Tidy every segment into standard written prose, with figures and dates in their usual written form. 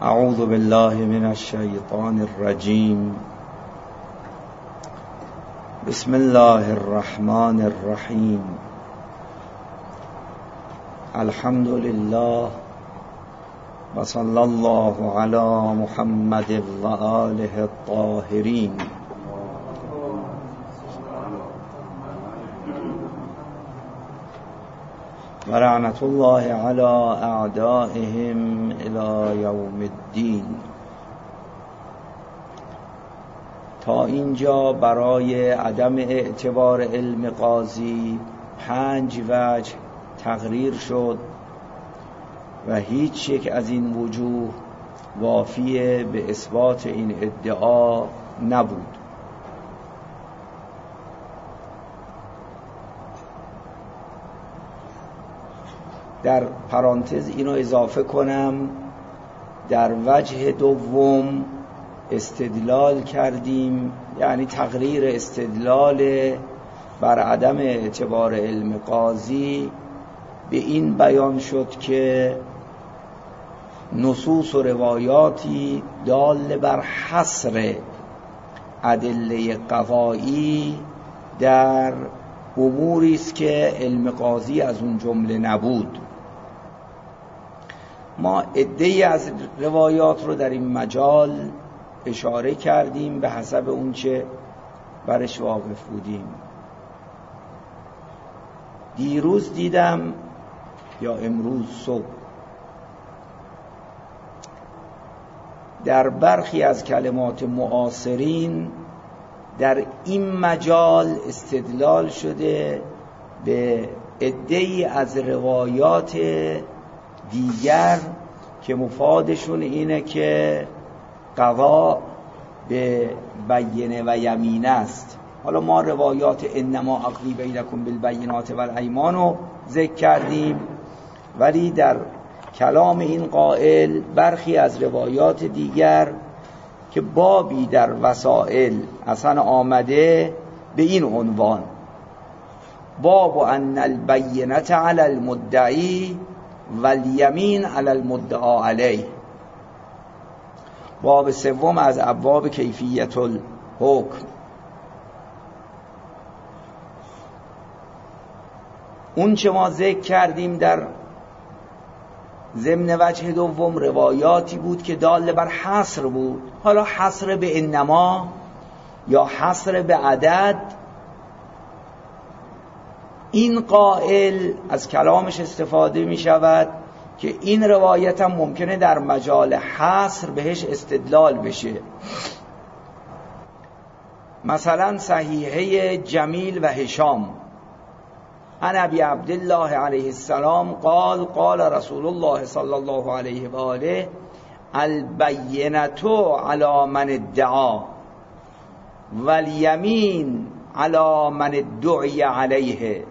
اعوذ بالله من الشیطان الرجیم. بسم الله الرحمن الرحیم. الحمد لله و صلی الله علی محمد و آله الطاهرین. و لعنت الله علی اعدائهم الی یوم الدین. تا اینجا برای عدم اعتبار علم قاضی 5 وجه تقریر شد و هیچ یک از این وجوه وافی به اثبات این ادعا نبود. در پرانتز اینو اضافه کنم، در وجه دوم استدلال کردیم، یعنی تقریر استدلال بر عدم اعتبار علم قاضی به این بیان شد که نصوص و روایاتی دال بر حصر ادله قضایی در اموری است که علم قاضی از اون جمله نبود. ما عده‌ای از روایات رو در این مجال اشاره کردیم به حسب اون چه برش واقف بودیم. دیروز دیدم یا امروز صبح در برخی از کلمات معاصرین در این مجال استدلال شده به عده‌ای از روایات دیگر که مفادشون اینه که قضا به بینه و یمین است. حالا ما روایات انما اقضی بینکم بالبینات والایمان رو ذکر کردیم، ولی در کلام این قائل برخی از روایات دیگر که بابی در وسائل اصلا آمده به این عنوان: باب ان البینة علی المدعی والیمین علی المدعا علیه. باب سوم از ابواب کیفیت الحکم. اون چه ما ذکر کردیم در ضمن وجه دوم روایاتی بود که دال بر حصر بود. حالا حصر به انما یا حصر به عدد، این قائل از کلامش استفاده می شود که این روایت هم ممکنه در مجال حصر بهش استدلال بشه. مثلا صحیحه جمیل و هشام عن ابی عبدالله علیه السلام قال قال رسول الله صلی الله علیه و آله البینة علی من ادعا والیمین علی من ادعی علیه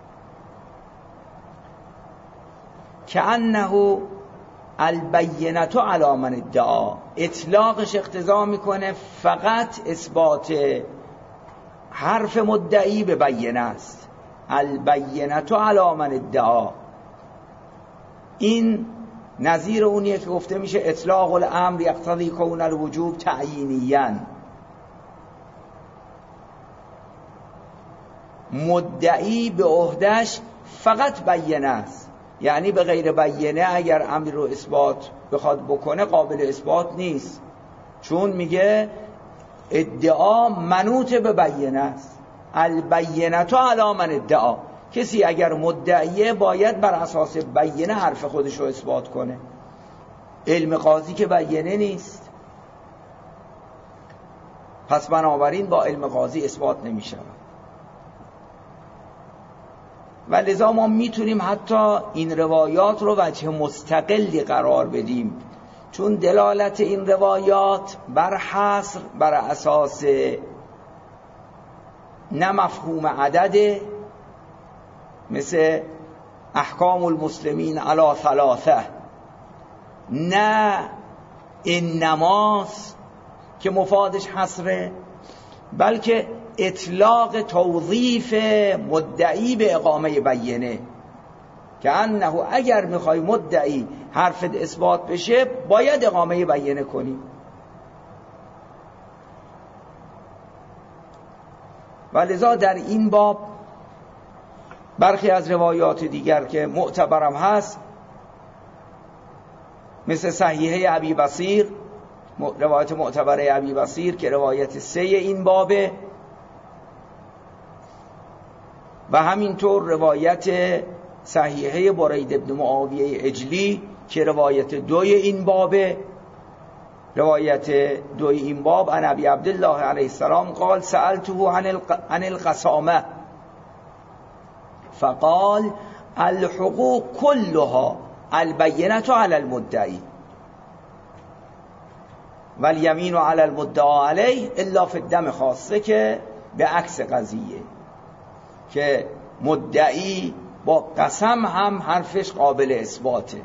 کأنه البینة علی من ادعا. اطلاقش اقتضا میکنه فقط اثبات حرف مدعی به بینه است. البینة علی من ادعا، این نظیر اونیه که گفته میشه اطلاق الامر یقتضی کون الوجوب تعیینیاً. مدعی به عهده‌اش فقط بینه است، یعنی به غیر بینه اگر امر رو اثبات بخواد بکنه قابل اثبات نیست، چون میگه ادعا منوط به بینه است. البینة علی من ادعا، کسی اگر مدعیه باید بر اساس بینه حرف خودش رو اثبات کنه. علم قاضی که بینه نیست، پس بنابراین با علم قاضی اثبات نمی شود. و لذا ما میتونیم حتی این روایات رو وجه مستقلی قرار بدیم، چون دلالت این روایات بر حصر بر اساس نه مفهوم عدده، مثل احکام المسلمین علی ثلاثه، نه انماس که مفادش حصره، بلکه اطلاق توظیف مدعی به اقامه بینه، که انه اگر میخوای مدعی حرفت اثبات بشه باید اقامه بیانه کنی. و لذا در این باب برخی از روایات دیگر که معتبرم هست مثل صحیحه ابی بصیر، روایت معتبره ابی بصیر که روایت 3 این بابه، و همینطور روایت صحیحه برید بن معاویه اجلی که روایت 2 این بابه. روایت 2 این باب عن ابی عبدالله علیه السلام قال سألته عن القسامه فقال الحقوق كلها البینة علی المدعی والیمین علی المدعا علیه الا فی الدم خاصه، که به عکس قضیه که مدعی با قسم هم حرفش قابل اثباته.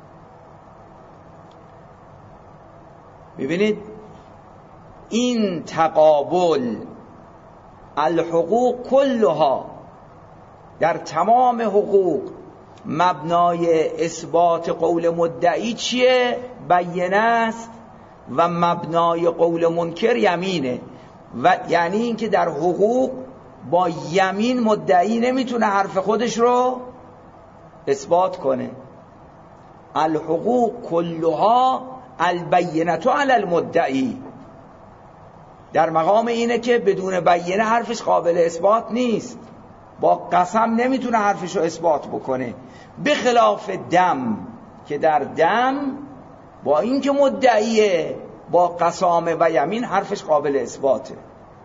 ببینید این تقابل الحقوق کلها، در تمام حقوق مبنای اثبات قول مدعی چیه؟ بیانه است و مبنای قول منکر یمینه. و یعنی این که در حقوق با یمین مدعی نمیتونه حرف خودش رو اثبات کنه. الحقوق کلها البینة علی المدعی، در مقام اینه که بدون بیانه حرفش قابل اثبات نیست، با قسم نمیتونه حرفش رو اثبات بکنه، به خلاف دم که در دم با اینکه مدعیه با قسامه و یمین حرفش قابل اثباته.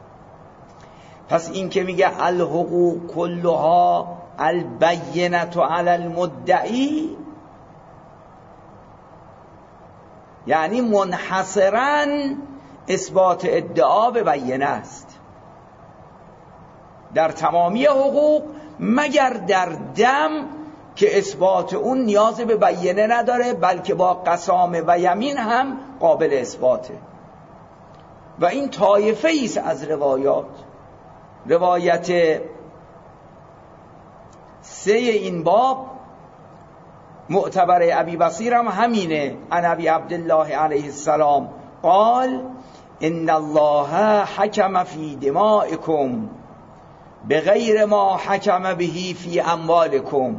پس این که میگه الحقوق کلها البینة علی المدعی یعنی منحصراً اثبات ادعا به بیانه است در تمامی حقوق، مگر در دم که اثبات اون نیاز به بیانه نداره بلکه با قسامه و یمین هم قابل اثباته. و این طایفه ایست از روایات. روایت 3 این باب معتبر ابی بصیر هم همینه، عن ابی عبدالله علیه السلام قال ان الله حکم فی دمائکم بغیر ما حکم به فی اموالکم.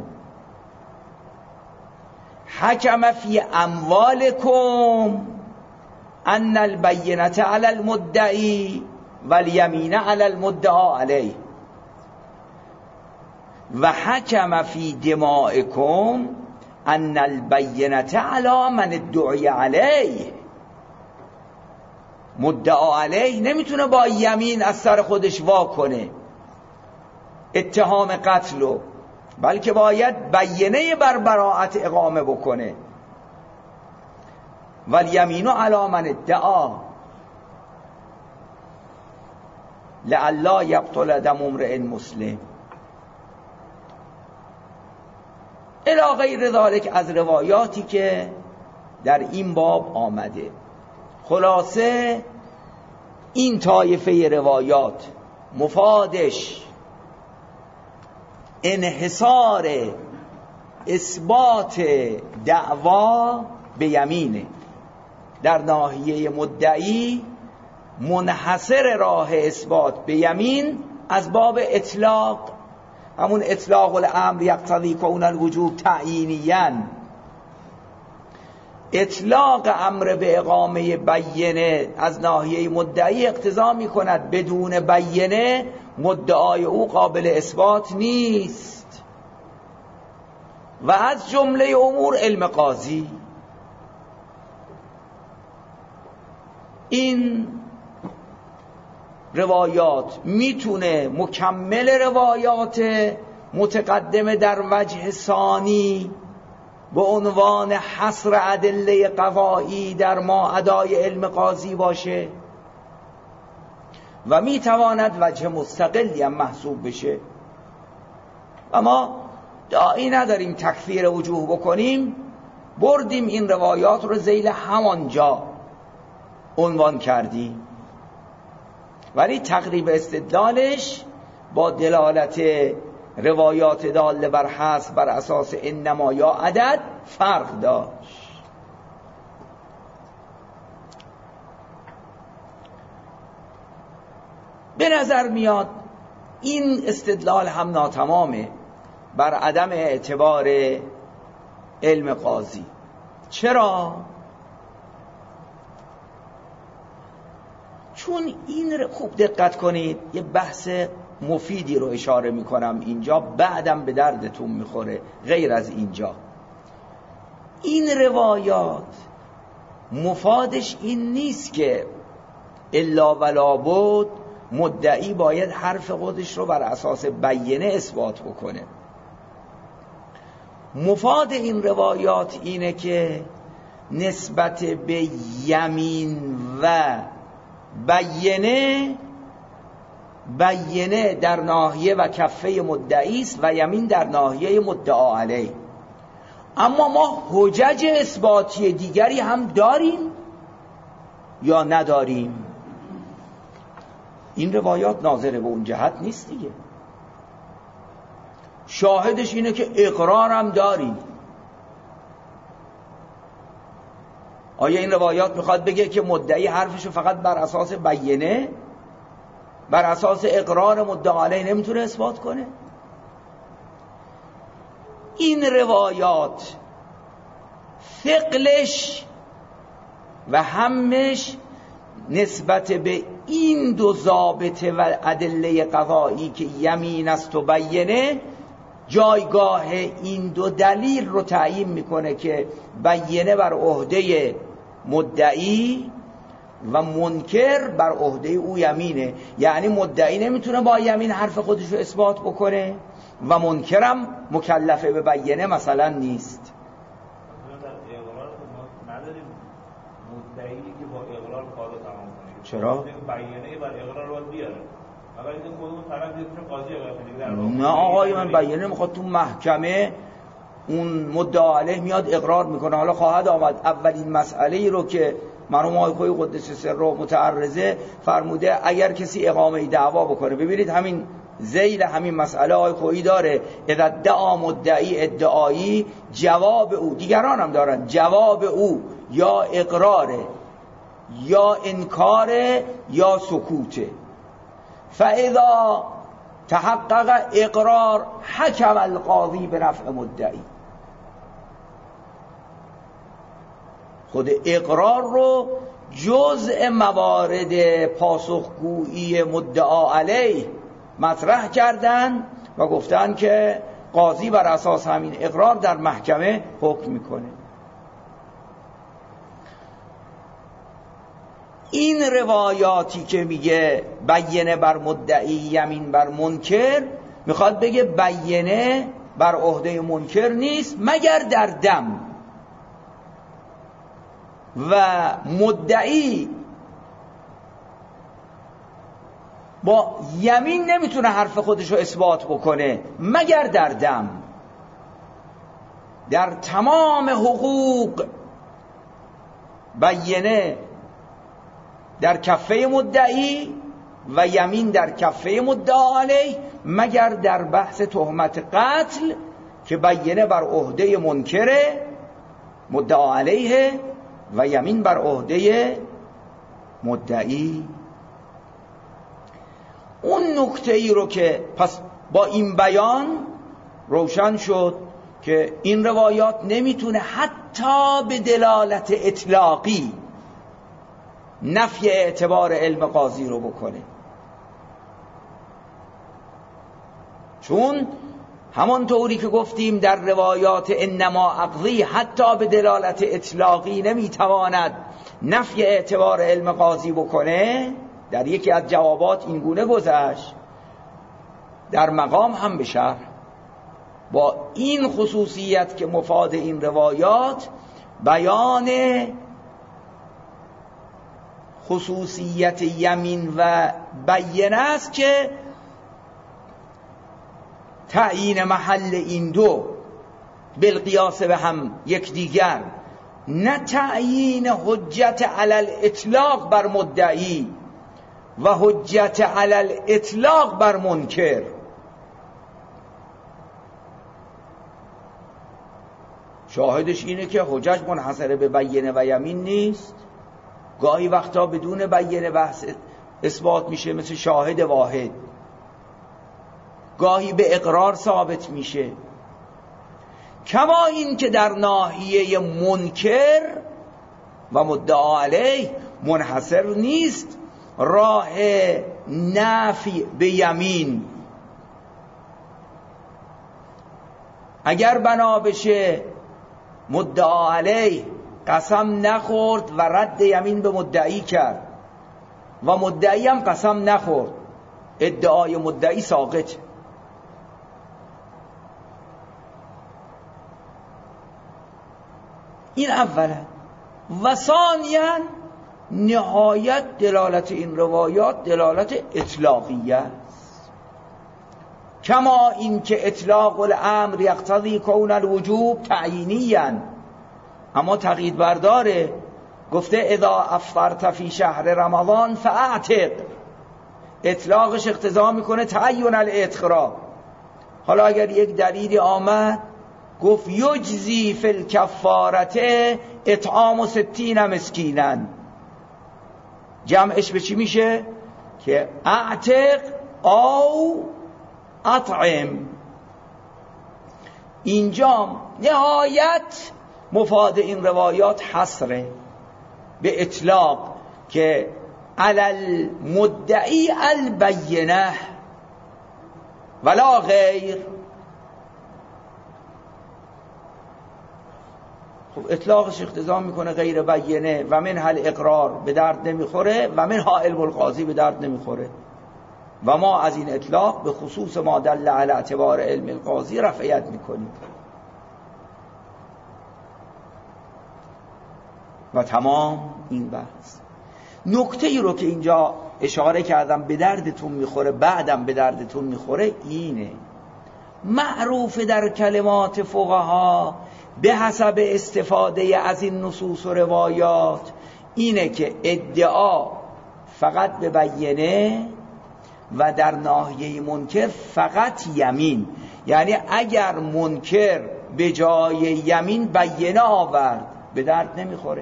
حکم فی اموالکم ان البینة علی المدعی والیمین علی المدعا علیه و حکم فی دمائکم ان البینة علی من ادعی علیه. مدعا علیه نمیتونه با یمین از سر خودش وا کنه اتهام قتلو، بلکه باید بیانه بر براءت اقامه بکنه. والیمین علی من ادعا لئلا یبطل دم امرئ مسلم الی غیر ذلک از روایاتی که در این باب آمده. خلاصه این طایفه روایات مفادش انحصار اثبات دعوا به یمینه. در ناحیه مدعی منحصر راه اثبات به یمین از باب اطلاق، همون اطلاق الامر یقتضی کون الوجوب تعیینیاً، اطلاق امر به اقامه بیانه از ناحیه مدعی اقتضا می کند بدون بیانه مدعای او قابل اثبات نیست. و از جمله امور علم قاضی. این روایات میتونه مکمل روایات متقدمه در وجه ثانی به عنوان حصر ادله قضایی در ما ادای علم قاضی باشه و میتواند وجه مستقلی هم محسوب بشه. اما داعی نداریم تکفیر وجوه بکنیم، بردیم این روایات رو ذیل همانجا عنوان کردیم، ولی تقریب استدلالش با دلالت روایات داله بر حذف بر اساس انما یا عدد فرق داشت. به نظر میاد این استدلال هم ناتمامه بر عدم اعتبار علم قاضی. چرا؟ چون این خوب دقت کنید، یه بحث مفیدی رو اشاره میکنم اینجا، بعدم به دردتون میخوره. غیر از اینجا این روایات مفادش این نیست که الا ولا بد مدعی باید حرف خودش رو بر اساس بینه اثبات بکنه. مفاد این روایات اینه که نسبت به یمین و بینه در ناحیه و کفه مدعی است و یمین در ناحیه مدعا علیه. اما ما حجج اثباتی دیگری هم داریم یا نداریم؟ این روایات ناظر به اون جهت نیست دیگه. شاهدش اینه که اقرارم داریم. آیا این روایات میخواد بگه که مدعی حرفشو فقط بر اساس بینه، بر اساس اقرار مدعا علیه نمیتونه اثبات کنه؟ این روایات ثقلش و همش نسبت به این دو ضابطه و ادله قضایی که یمین است و بینه، جایگاه این دو دلیل رو تعیین میکنه که بینه بر عهده مدعی و منکر بر عهده او یمینه. یعنی مدعی نمیتونه با یمین حرف خودش رو اثبات بکنه و منکرم مکلفه به بینه مثلا نیست. مدعی که با اقرار کارو تمام کنه. چرا؟ بینه بر اقرار رو بیاره. اگر این خودمون طرف میشه قاضی اقرار کنه. نه آقای من بینه میخواد تو محکمه اون مدعا علیه میاد اقرار میکنه. حالا خواهد آمد اولین مسئله رو که مرحوم آقای خویی قدس سره متعرضه فرموده اگر کسی اقامه دعوا بکنه. ببینید همین ذیل همین مسئله آقای خویی داره، اذا ادعا مدعی ادعایی، جواب او، دیگران هم دارن، جواب او یا اقراره یا انکاره یا سکوته. فاذا تحقق اقرار حکم القاضی به نفع مدعی. خود اقرار رو جزء موارد پاسخگویی مدعا علیه مطرح کردن و گفتن که قاضی بر اساس همین اقرار در محکمه حکم میکنه. این روایاتی که میگه بینه بر مدعی یمین بر منکر، میخواد بگه بینه بر عهده منکر نیست مگر در دم و مدعی با یمین نمیتونه حرف خودشو اثبات بکنه مگر در دم. در تمام حقوق بینه در کفه مدعی و یمین در کفه مدعا علیه مگر در بحث تهمت قتل که بینه بر عهده منکره مدعا علیه و یمین بر عهده مدعی. اون نکته ای رو که پس با این بیان روشن شد که این روایات نمیتونه حتی به دلالت اطلاقی نفی اعتبار علم قاضی رو بکنه، چون همانطوری که گفتیم در روایات انما اقضی حتی به دلالت اطلاقی نمیتواند نفی اعتبار علم قاضی بکنه. در یکی از جوابات این گونه گذشت، در مقام هم به شرح با این خصوصیت که مفاد این روایات بیان خصوصیت یمین و بینه است که تعیین محل این دو بالقیاس به هم یکدیگر، نه تعیین حجت علی الاطلاق بر مدعی و حجت علی الاطلاق بر منکر. شاهدش اینه که حجج منحصره به بینه و یمین نیست، گاهی وقتا بدون بینه بحث اثبات میشه مثل شاهد واحد، گاهی به اقرار ثابت میشه. کما این که در ناحیه منکر و مدعا علیه منحصر نیست راه نفی به یمین. اگر بنا بشه مدعا علیه قسم نخورد و رد یمین به مدعی کرد و مدعی هم قسم نخورد، ادعای مدعی ساقط. این اولا. و ثانیا نهایت دلالت این روایات دلالت اطلاقیه است، کما این که اطلاق الامر یقتضی کون الوجوب تعیینیاً، اما تقیید برداره، گفته اذا افطرت فی شهر رمضان فاعتق، اطلاقش اقتضا میکنه تعین الاعتق. حالا اگر یک دلیلی آمد گفت یجزی فی الکفارت اطعام 60 مسکینا، جمعش به چی میشه؟ که اعتق او اطعم. اینجا نهایت مفاد این روایات حصره به اطلاق که علی المدعی البینه ولا غیر. خب اطلاقش اقتضا میکنه غیر بینه و من حل اقرار به درد نمیخوره و من ها علم القاضی به درد نمیخوره و ما از این اطلاق به خصوص ما دل علی اعتبار علم القاضی رفعیت میکنیم و تمام این بحث. نکته ای رو که اینجا اشاره کردم به دردتون میخوره بعدم به دردتون میخوره اینه، معروف در کلمات فقها به حسب استفاده از این نصوص و روایات اینه که ادعا فقط به بینه و در ناحیه منکر فقط یمین. یعنی اگر منکر به جای یمین بینه آورد به درد نمیخوره.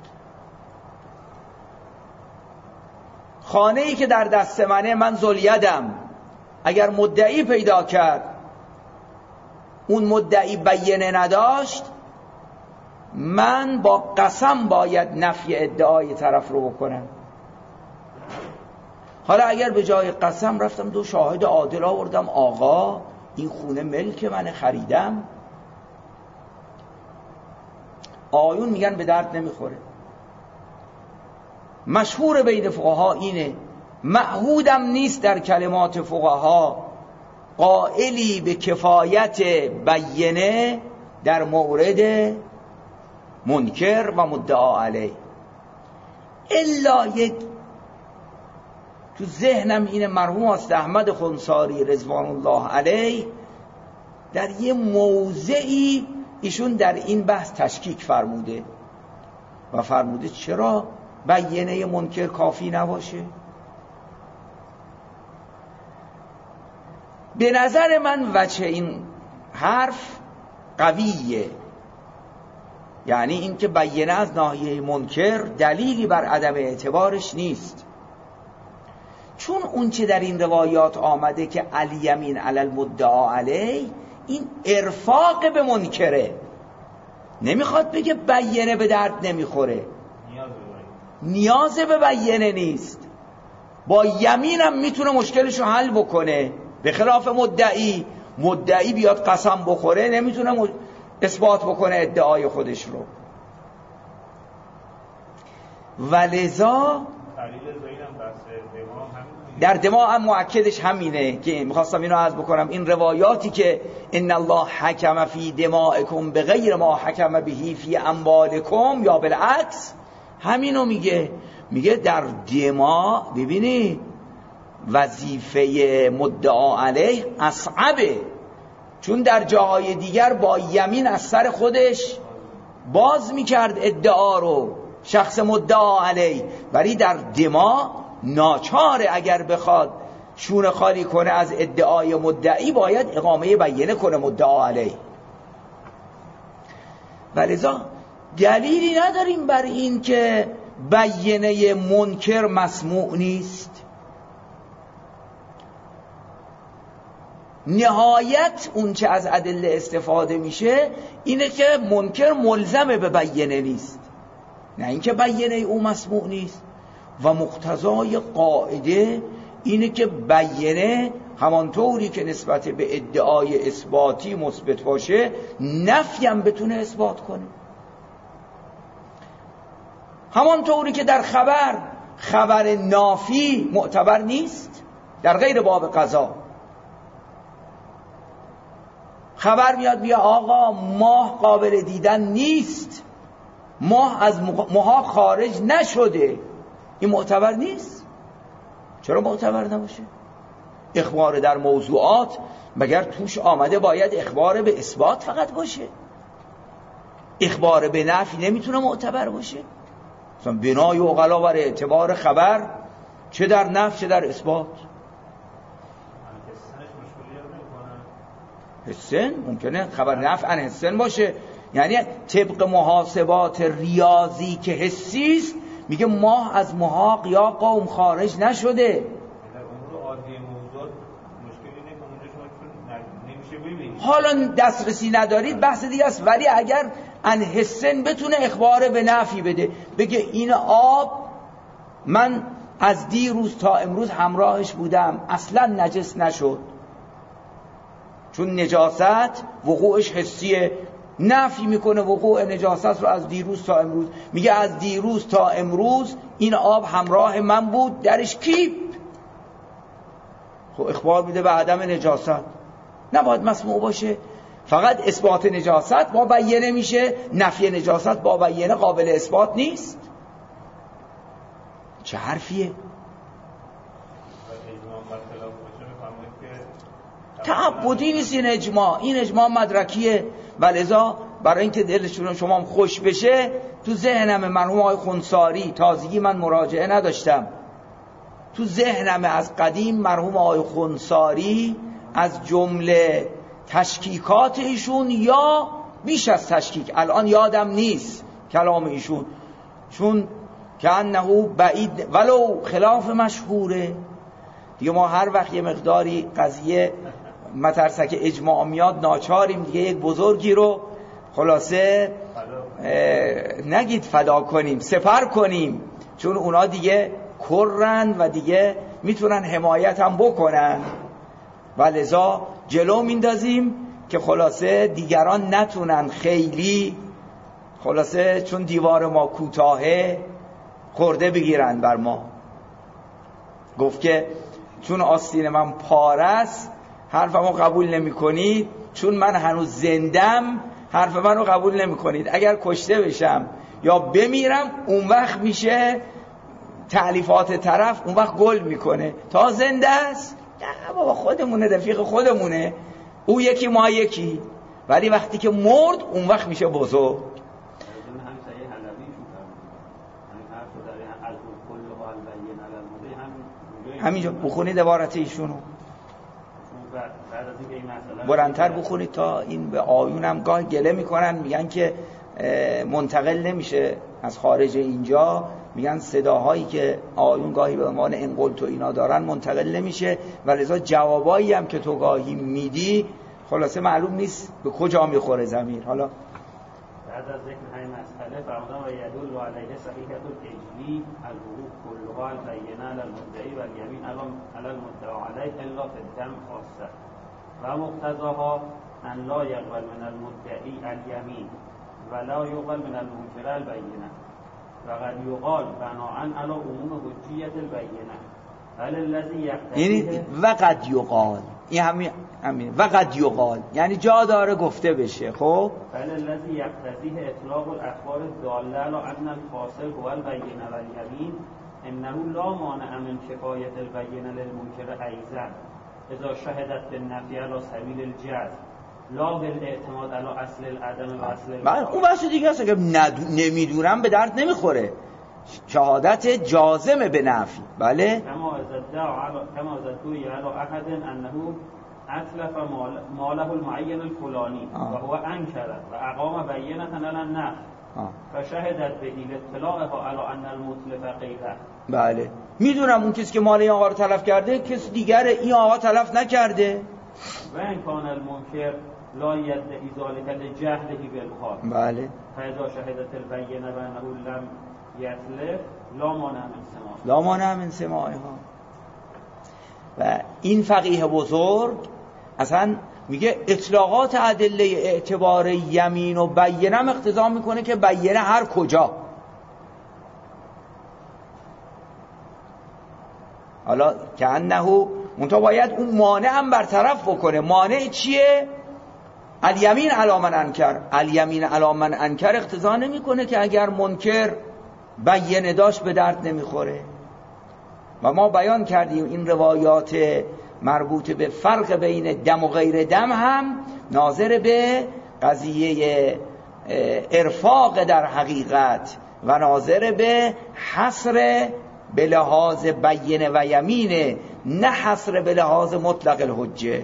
خانه‌ای که در دست منه، من ذوالیدم، اگر مدعی پیدا کرد اون مدعی بینه نداشت، من با قسم باید نفی ادعای طرف رو بکنم. حالا اگر به جای قسم رفتم 2 شاهد عادل آوردم، آقا این خونه ملک من، خریدم، آیون میگن به درد نمیخوره. مشهور بین فقها اینه، معهودم نیست در کلمات فقها قائلی به کفایت بینه در مورد منکر و مدعا علیه، الا یک تو ذهنم اینه، مرحوم است احمد خنثاری رضوان الله علیه در یه موضعی ایشون در این بحث تشکیک فرموده و فرموده چرا بینه منکر کافی نباشه؟ به نظر من وجه این حرف قویه، یعنی این که بینه از ناحیه منکر دلیلی بر عدم اعتبارش نیست، چون اون چه در این روایات آمده که الیمین علی المدعا علیه، این ارفاق به منکره، نمیخواد بگه بینه به درد نمیخوره، نیاز به بینه نیست، با یمینم میتونه مشکلشو حل بکنه، به خلاف مدعی بیاد قسم بخوره نمیتونه اثبات بکنه ادعای خودش رو. ولذا در دماغ هم مؤکدش همینه که میخواستم اینو عرض بکنم، این روایاتی که ان الله حکم فی دمائکم بغیر ما حکم بهی فی اموالکم یا بالعکس، همینو میگه در دماء ببینید وظیفه مدعا علیه اصعبه، چون در جاهای دیگر با یمین از سر خودش باز میکرد ادعا رو شخص مدعا علیه، ولی در دماء ناچاره اگر بخواد شونه خالی کنه از ادعای مدعی باید اقامه بینه کنه مدعا علیه. ولذا دلیلی نداریم بر این که بیانه منکر مسموع نیست. نهایت اون چه از ادله استفاده میشه اینه که منکر ملزم به بیانه نیست، نه اینکه بیانه او مسموع نیست. و مقتضای قاعده اینه که بیانه همانطوری که نسبت به ادعای اثباتی مثبت باشه نفی هم بتونه اثبات کنه. همانطوری که در خبر نافی معتبر نیست در غیر باب قضا. خبر میاد بیا آقا ماه قابل دیدن نیست، ماه از محاق خارج نشده، این معتبر نیست. چرا معتبر نباشه؟ اخبار در موضوعات مگر توش آمده باید اخبار به اثبات فقط باشه؟ اخبار به نفی نمیتونه معتبر باشه؟ مثلا بنای عقلا بر اعتبار خبر چه در نفی چه در اثبات. حسن ممکنه خبر نفع ان حسن باشه، یعنی طبق محاسبات ریاضی که حسی است میگه ماه از محاق یا قوم خارج نشده. در امور عادی موضوعات مشکلی نمیشه. حالا دسترسی ندارید بحث دیگه است، ولی اگر ان حسن بتونه اخبار به نفی بده، بگه این آب من از دیروز تا امروز همراهش بودم اصلا نجس نشد، چون نجاست وقوعش حسیه، نفی میکنه وقوع نجاست رو از دیروز تا امروز. میگه از دیروز تا امروز این آب همراه من بود درش کیپ، خب اخبار میده به عدم نجاست، نباید مسموع باشه. فقط اثبات نجاست با بیانه میشه، نفی نجاست با بیانه قابل اثبات نیست. چه حرفیه؟ تعبدی نیست این اجماع، این اجماع مدرکیه. ولذا برای اینکه دلشون شما خوش بشه تو ذهنم مرحوم آقای خنثاری، تازگی من مراجعه نداشتم، تو ذهنم از قدیم مرحوم آقای خنثاری از جمله تشکیکات ایشون یا بیش از تشکیک، الان یادم نیست کلام ایشون، چون که انه بعید ولو خلاف مشهوره دیگه. ما هر وقت یه مقداری قضیه مترسک اجماع میاد ناچاریم دیگه یک بزرگی رو خلاصه نگید فدا کنیم، سپر کنیم، چون اونا دیگه کرند و دیگه میتونن حمایت هم بکنن و لذا جلو میندازیم که خلاصه دیگران نتونن خیلی خلاصه چون دیوار ما کوتاهه خورده بگیرن بر ما. گفت که چون آستین من پارست حرفمو قبول نمی کنید، چون من هنوز زندم حرف منو قبول نمی کنید، اگر کشته بشم یا بمیرم اون وقت میشه تألیفات طرف اون وقت گل میکنه. تا زنده است نه بابا خودمونه، رفیق خودمونه، او یکی ما یکی، ولی وقتی که مرد اون وقت میشه بزرگ. همینجا بخونید عبارت ایشونو، برندتر بخونید تا این به آیونم گاه گله میکنن، میگن که منتقل نمیشه از خارج اینجا، میگن صداهایی که آیون گاهی به عنوان انقلت و اینا دارن منتقل نمیشه و لذا جوابایی هم که تو گاهی میدی خلاصه معلوم نیست به کجا میخوره ضمیر. حالا بعد از ذکر همین مسئله فرمودن و یدل علیه صحیحة الاجلی الحقوق كلها البینه علی المدعی و الیمین علی المدعی علیه الا فی الدم خاصه و مقتضاها ان لا یقبل من المدعی الیمین و لا یقبل من المنکر البینه و قد یقال بناء علی عموم حجیت البینه بل الذی یعنی وقد یقال، این همین وقد یقال یعنی جا داره گفته بشه. خب بل الذی یقتضیه اطلاق الاخبار الداله علی ان الفاصل هو البینه و الیمین انه لا مانع من کفایت البینه للمنکر ایضا اذا شهدت بالنفی علی سبیل الجزم لا بالاعتماد علی اصل العدم و اصل اون بحث دیگه است که نمیدونم به درد نمیخوره، شهادت جازمه به نفی. بله کما ازدعا علی احد انه اتلف ماله المعین الفلانی و هو انکر و اقام بینه علی النفی فشهدت به اطلاعها علی ان المتلف غیره. بله میدونم اون کسی که مال این آقا رو تلف کرده کسی دیگره، این آقا تلف نکرده. و ان کان المنکر لا یدعی ذلک لجهله بالحال. بله فاذا شهدت البینه و انه لم یتلف لا مانع من سماعها. و این فقیه بزرگ اصلا میگه اطلاقات ادله اعتبار یمین و بینه اقتضا میکنه که بینه هر کجا. حالا که انه منتها باید اون مانع هم برطرف بکنه. مانع چیه؟ الیمین علی من انکر. الیمین علی من انکر اقتضا نمیکنه که اگر منکر بینه داشت به درد نمیخوره. و ما بیان کردیم این روایات مربوط به فرق بین دم و غیر دم هم ناظر به قضیه ارفاق در حقیقت و ناظر به حصر به لحاظ بینه و یمینه، نه حصر به لحاظ مطلق الحجه.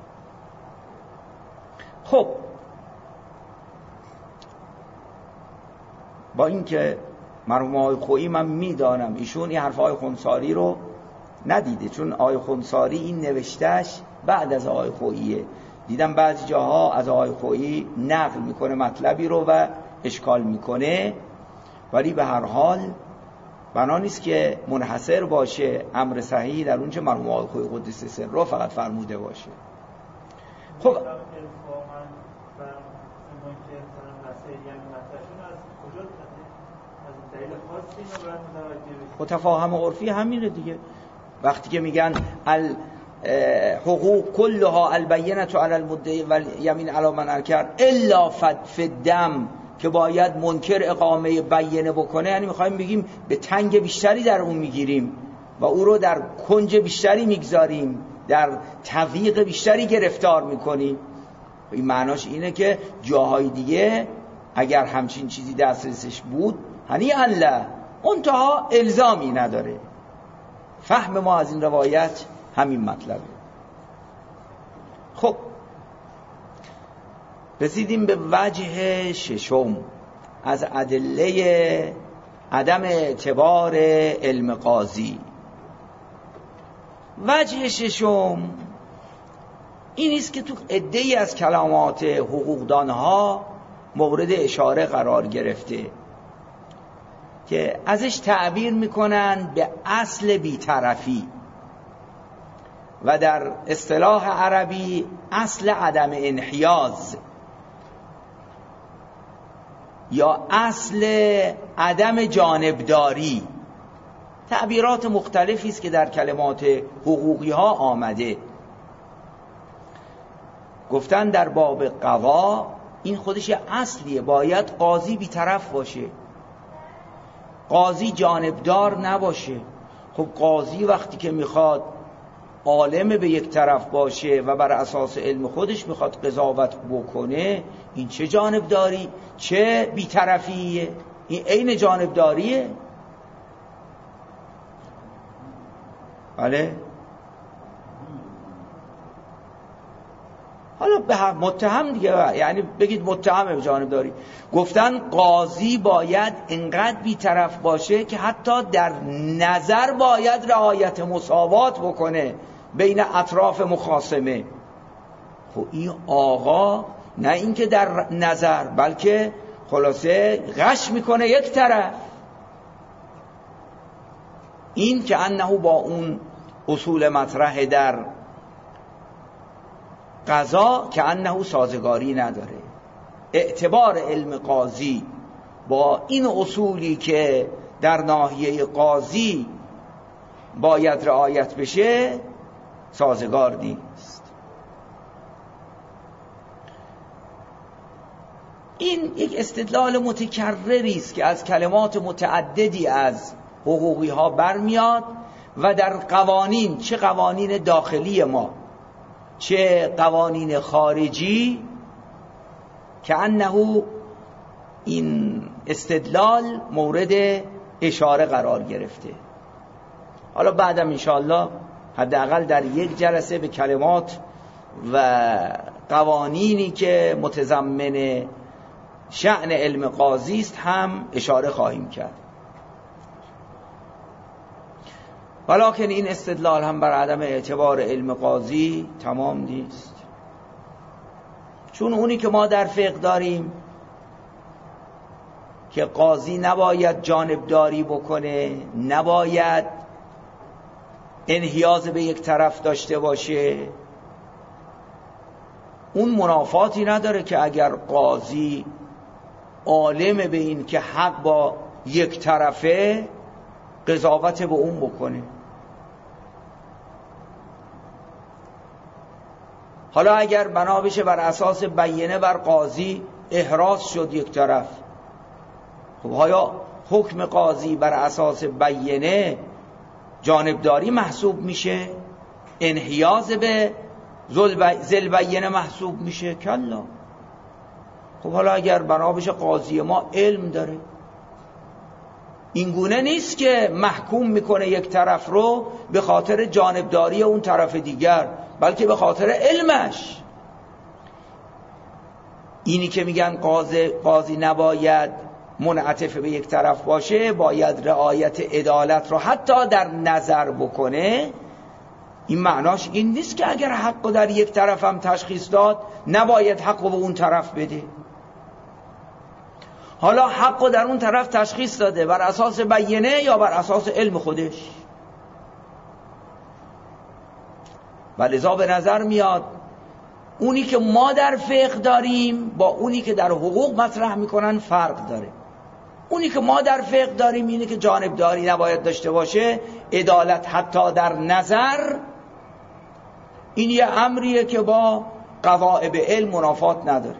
خب با اینکه مرحوم آقای خویی من میدانم ایشون این حرف آقای خنثاری رو ندیده، چون آقای خنثاری این نوشتهش بعد از آقای خوییه. دیدم بعضی جاها از آقای خویی نقل میکنه مطلبی رو و اشکال میکنه، ولی به هر حال بنا نیست که منحصر باشه امر صحیح در اونچه مرحوم آقای خویی قدس سره فقط فرموده باشه. خب متفاهم عرفی همینه دیگه. وقتی که میگن حقوق کلها البینه علی المدعی و یمین علی من انکر الا فی الدم، که باید منکر اقامه بینه بکنه، یعنی میخوایم بگیم به تنگ بیشتری در اون میگیریم و او رو در کنج بیشتری میگذاریم، در تضییق بیشتری گرفتار میکنیم. این معناش اینه که جاهای دیگه اگر همچین چیزی دسترسش بود هنی الله، منتها الزامی نداره. فهم ما از این روایت همین مطلبه. خب رسیدیم به وجه ششم از ادله عدم اعتبار علم قاضی. وجه ششم این است که تو عده‌ای از کلمات حقوقدانها مورد اشاره قرار گرفته که ازش تعبیر میکنن به اصل بی‌طرفی و در اصطلاح عربی اصل عدم انحیاز یا اصل عدم جانبداری. تعبیرات مختلفی است که در کلمات حقوقی ها آمده. گفتن در باب قضا این خودش اصلیه، باید قاضی بی‌طرف باشه، قاضی جانبدار نباشه. خب قاضی وقتی که میخواد عالم به یک طرف باشه و بر اساس علم خودش میخواد قضاوت بکنه، این چه جانبداری، چه بی‌طرفیه؟ این عین جانبداریه. بله. حالا به متهم دیگه، یعنی بگید متهم به جانبداری. گفتن قاضی باید انقدر بی‌طرف باشه که حتی در نظر باید رعایت مساوات بکنه بین اطراف مخاصمه. خب این آقا نه اینکه در نظر، بلکه خلاصه غش میکنه یک طرف. این که انه با اون اصول مطرح در قضا که انه سازگاری نداره. اعتبار علم قاضی با این اصولی که در ناحیه قاضی باید رعایت بشه سازگار نیست. این یک استدلال متکرری است که از کلمات متعددی از حقوقی ها برمیاد و در قوانین، چه قوانین داخلی ما چه قوانین خارجی، که انه این استدلال مورد اشاره قرار گرفته. حالا بعدم انشاءالله حداقل در یک جلسه به کلمات و قوانینی که متضمن شأن علم قاضی است هم اشاره خواهیم کرد. ولکن این استدلال هم بر عدم اعتبار علم قاضی تمام نیست، چون اونی که ما در فقه داریم که قاضی نباید جانبداری بکنه، نباید انحیاز به یک طرف داشته باشه، اون منافاتی نداره که اگر قاضی عالم به این که حق با یک طرفه قضاوت به اون بکنه. حالا اگر بنا بشه بر اساس بیینه بر قاضی احراز شد یک طرف، خب آیا حکم قاضی بر اساس بیینه جانبداری محسوب میشه؟ انحیاز به ذل بیینه محسوب میشه؟ کلا. خب حالا اگر بنا بشه قاضی ما علم داره، اینگونه نیست که محکوم میکنه یک طرف رو به خاطر جانبداری اون طرف دیگر، بلکه به خاطر علمش. اینی که میگن قاضی نباید منعطف به یک طرف باشه، باید رعایت عدالت رو حتی در نظر بکنه، این معناش این نیست که اگر حق در یک طرف هم تشخیص داد نباید حق به اون طرف بده. حالا حق در اون طرف تشخیص داده بر اساس بیینه یا بر اساس علم خودش، ولذا به نظر میاد اونی که ما در فقه داریم با اونی که در حقوق مطرح میکنن فرق داره. اونی که ما در فقه داریم اینه که جانبداری نباید داشته باشه، عدالت حتی در نظر. این یه امریه که با قواعد علم منافات نداره.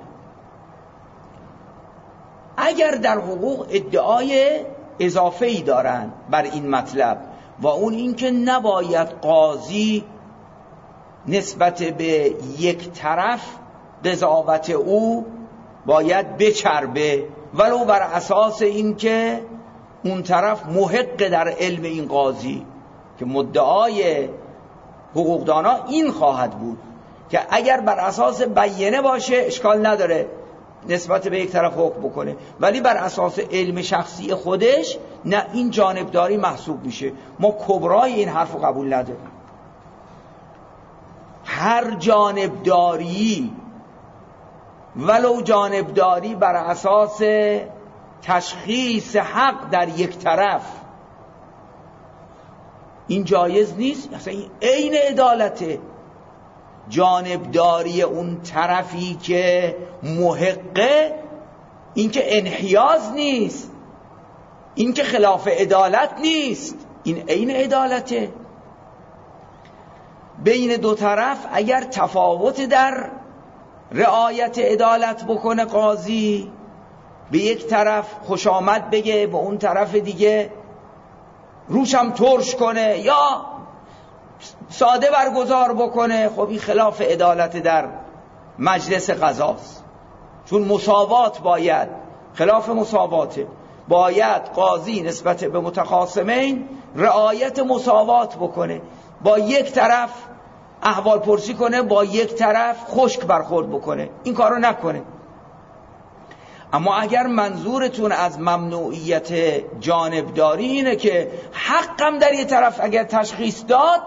اگر در حقوق ادعای اضافه‌ای دارن بر این مطلب و اون این که نباید قاضی نسبت به یک طرف قضاوت او باید بچربه، ولو بر اساس این که اون طرف محق در علم این قاضی، که مدعای حقوقدانا این خواهد بود که اگر بر اساس بیینه باشه اشکال نداره نسبت به یک طرف حکم بکنه، ولی بر اساس علم شخصی خودش نه، این جانبداری محسوب میشه. ما کبرای این حرف رو قبول نداریم. هر جانبداری ولو جانبداری بر اساس تشخیص حق در یک طرف، این جایز نیست. اصلا این عین عدالته. جانبداری اون طرفی که محقه، این که انحیاز نیست، این که خلاف عدالت نیست، این عین عدالته. بین دو طرف اگر تفاوت در رعایت عدالت بکنه قاضی، به یک طرف خوش آمد بگه، به اون طرف دیگه روشم ترش کنه یا ساده برگزار بکنه، خب این خلاف عدالت در مجلس قضاست. چون مساوات باید، خلاف مساواته، باید قاضی نسبت به متخاصمین رعایت مساوات بکنه، با یک طرف احوال پرسی کنه، با یک طرف خشک برخورد بکنه. این کارو نکنه. اما اگر منظورتون از ممنوعیت جانبداری اینه که حقم در یک طرف اگر تشخیص داد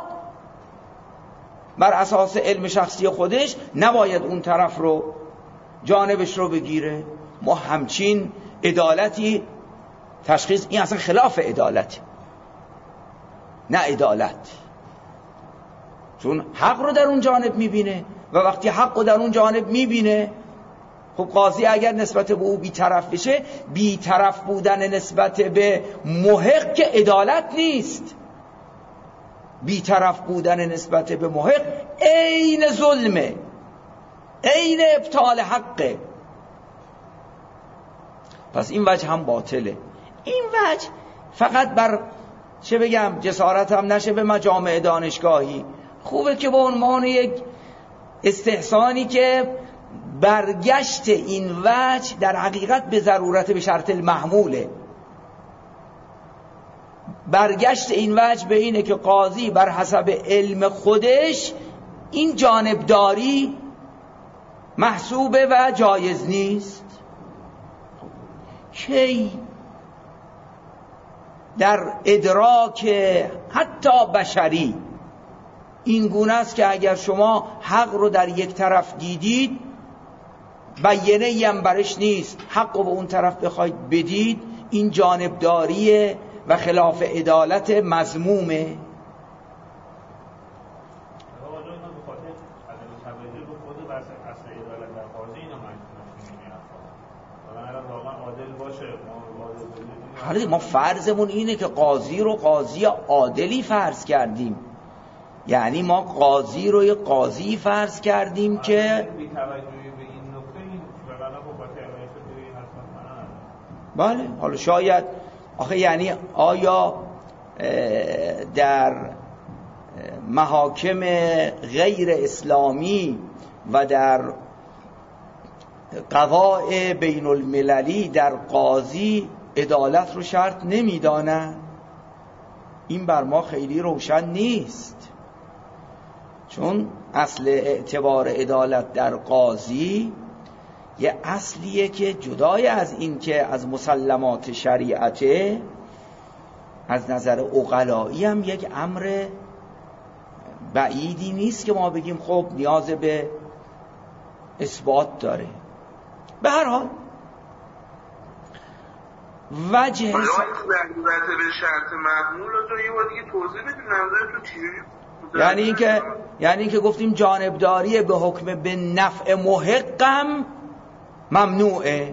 بر اساس علم شخصی خودش نباید اون طرف رو جانبش رو بگیره، ما همچین عدالتی تشخیص، این اصلا خلاف عدالت، نه عدالت. چون حق رو در اون جانب میبینه و وقتی حق رو در اون جانب میبینه، خب قاضی اگر نسبت به او بی‌طرف بشه، بی‌طرف بودن نسبت به محق که عدالت نیست. بی‌طرف بودن نسبت به محق عین ظلمه، عین ابطال حقه. پس این وجه هم باطله. این وجه فقط بر چه بگم جسارت هم نشه به مجامع دانشگاهی، خوبه که به عنوان یک استحسانی که برگشت این وجه در حقیقت به ضرورت به شرط المحموله. برگشت این وجه به اینه که قاضی بر حسب علم خودش این جانبداری محسوبه و جایز نیست. کی در ادراک حتی بشری این گونه است که اگر شما حق رو در یک طرف دیدید، بیانه‌ای هم برش نیست، حق رو به اون طرف بخواید بدید، این جانبداریه و خلاف عدالت مذمومه. ما فرضمون اینه که قاضی رو قاضی عادلی فرض کردیم، یعنی ما قاضی رو یه قاضی فرض کردیم که بله. حالا شاید آخه یعنی آیا در محاکم غیر اسلامی و در قضاء بین المللی در قاضی عدالت رو شرط نمیدانه؟ این بر ما خیلی روشن نیست، چون اصل اعتبار عدالت در قاضی یه اصلیه که جدای از این که از مسلمات شریعته، از نظر عقلایی هم یک امر بعیدی نیست که ما بگیم خب نیاز به اثبات داره. به هر حال وجه به شرط معمول رو یه بار دیگه توضیح بدید، نظرتون چیه؟ یعنی اینکه گفتیم جانبداری به حکم به نفع محقم ممنوعه.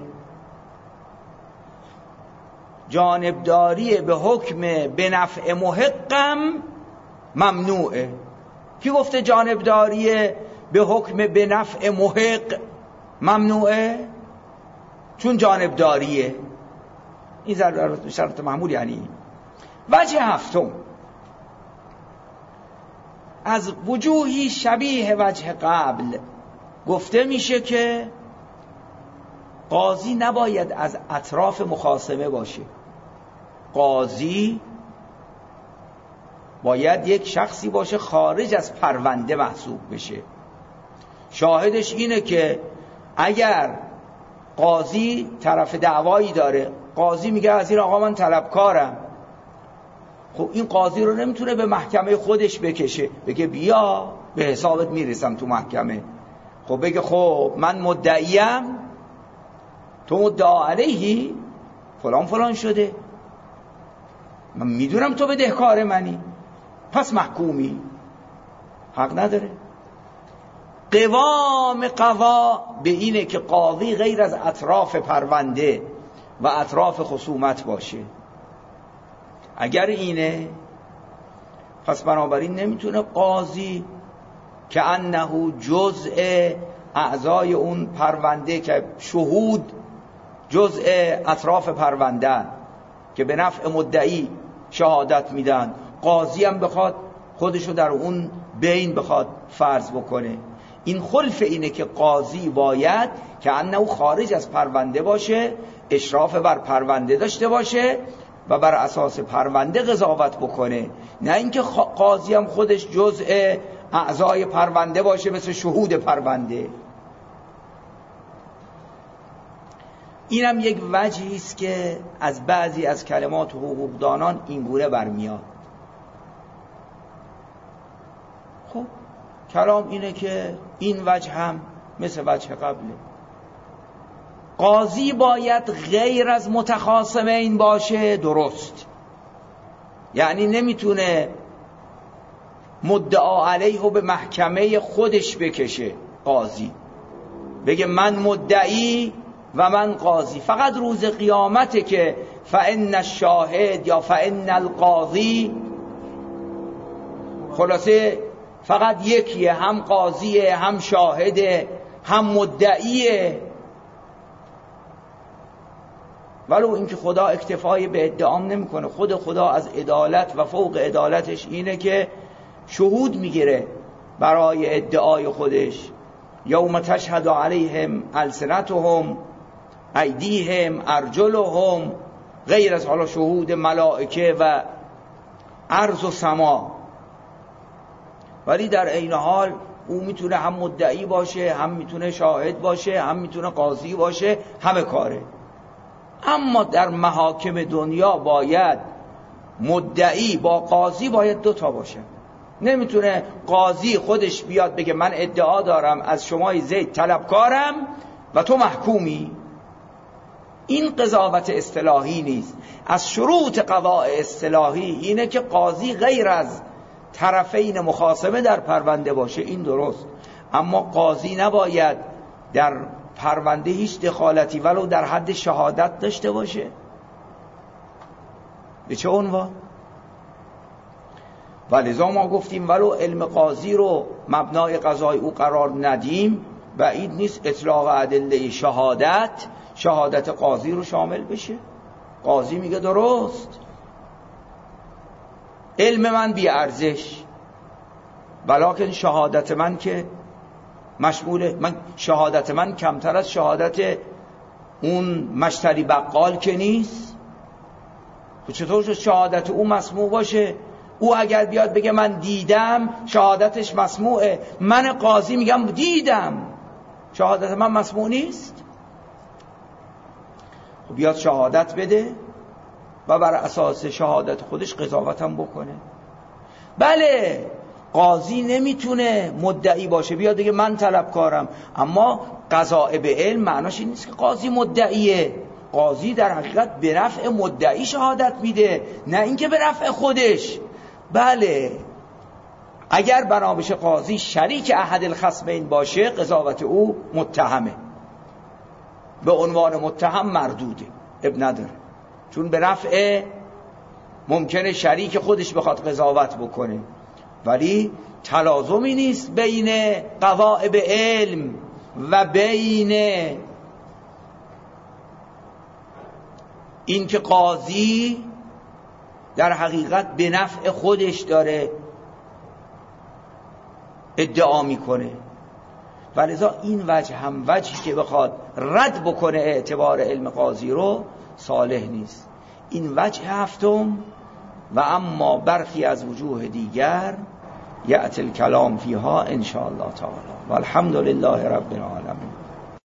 جانبداری به حکم به نفع محقم ممنوعه. کی گفته جانبداری به حکم به نفع محق ممنوعه؟ چون جانبداریه. این شرط معمول. یعنی وجه هفتم از وجوهی شبیه وجه قبل گفته میشه که قاضی نباید از اطراف مخاصمه باشه. قاضی باید یک شخصی باشه خارج از پرونده محسوب بشه. شاهدش اینه که اگر قاضی طرف دعوایی داره، قاضی میگه از این آقا من طلبکارم، خب این قاضی رو نمیتونه به محکمه خودش بکشه، بگه بیا به حسابت میرسم تو محکمه. خب بگه خب من مدعیم، تو مدعا علیهی، فلان فلان شده، من میدونم تو بدهکار منی، پس محکومی. حق نداره. قوام قضا به اینه که قاضی غیر از اطراف پرونده و اطراف خصومت باشه. اگر اینه، پس بنابراین نمیتونه قاضی که انه جزء اعضای اون پرونده، که شهود جزء اطراف پرونده که به نفع مدعی شهادت میدن، قاضی هم بخواد خودشو در اون بین بخواد فرض بکنه. این خلف اینه که قاضی باید که انه خارج از پرونده باشه، اشراف بر پرونده داشته باشه و بر اساس پرونده قضاوت بکنه، نه اینکه قاضی هم خودش جزء اعضای پرونده باشه مثل شهود پرونده. اینم یک وجهی است که از بعضی از کلمات حقوقدانان این گونه برمیاد. خب کلام اینه که این وجه هم مثل وجه قبله. قاضی باید غیر از متخاصمین باشه، درست. یعنی نمیتونه مدعا علیه رو به محکمه خودش بکشه قاضی، بگه من مدعی و من قاضی. فقط روز قیامته که فإن الشاهد یا فإن القاضی، خلاصه فقط یکیه، هم قاضیه، هم شاهده، هم مدعیه. ولو اینکه خدا اکتفای به ادعام نمیکنه، خود خدا از عدالت و فوق عدالتش اینه که شهود میگیره برای ادعای خودش. یوم تشهد علیهم السنتهم ایدیهم ارجلهم، غیر از حالا شهود ملائکه و ارض و سما. ولی در عین حال او میتونه هم مدعی باشه، هم میتونه شاهد باشه، هم میتونه قاضی باشه، همه کاره. اما در محاکم دنیا باید مدعی با قاضی باید دوتا باشه. نمیتونه قاضی خودش بیاد بگه من ادعا دارم از شما زید طلبکارم و تو محکومی. این قضاوت اصطلاحی نیست. از شروط قضاء اصطلاحی اینه که قاضی غیر از طرفین مخاصمه در پرونده باشه، این درست. اما قاضی نباید در پرونده هیچ دخالتی ولو در حد شهادت داشته باشه. به چه عنوان؟ ولذا ما گفتیم ولو علم قاضی رو مبنای قضای او قرار ندیم، بعید نیست اطلاق ادله شهادت قاضی رو شامل بشه. قاضی میگه درست علم من بی ارزش، ولکن شهادت من که مشموله، شهادت من کمتر از شهادت اون مشتری بقال که نیست. تو چطور شهادت او مسموع باشه؟ او اگر بیاد بگه من دیدم شهادتش مسموعه، من قاضی میگم دیدم شهادت من مسموع نیست؟ خب بیاد شهادت بده و بر اساس شهادت خودش قضاوت هم بکنه. بله قاضی نمیتونه مدعی باشه بیاد بگه من طلبکارم، اما قضاء به علم معناش این نیست که قاضی مدعیه. قاضی در حقیقت به نفع مدعی شهادت میده، نه اینکه به نفع خودش. بله اگر بنا بشه قاضی شریک احد الخصمین باشه، قضاوت او متهمه، به عنوان متهم مردوده، اب نداره، چون به نفع ممکنه شریک خودش بخواد قضاوت بکنه. ولی تلازمی نیست بین قضاء به علم و بین این که قاضی در حقیقت به نفع خودش داره ادعا میکنه. ولذا این وجه هم وجهی که بخواد رد بکنه اعتبار علم قاضی رو صالح نیست. این وجه هفتم. و اما برخی از وجوه دیگر یأتی الکلام فیها ان شاء الله تعالی. والحمد لله رب العالمین.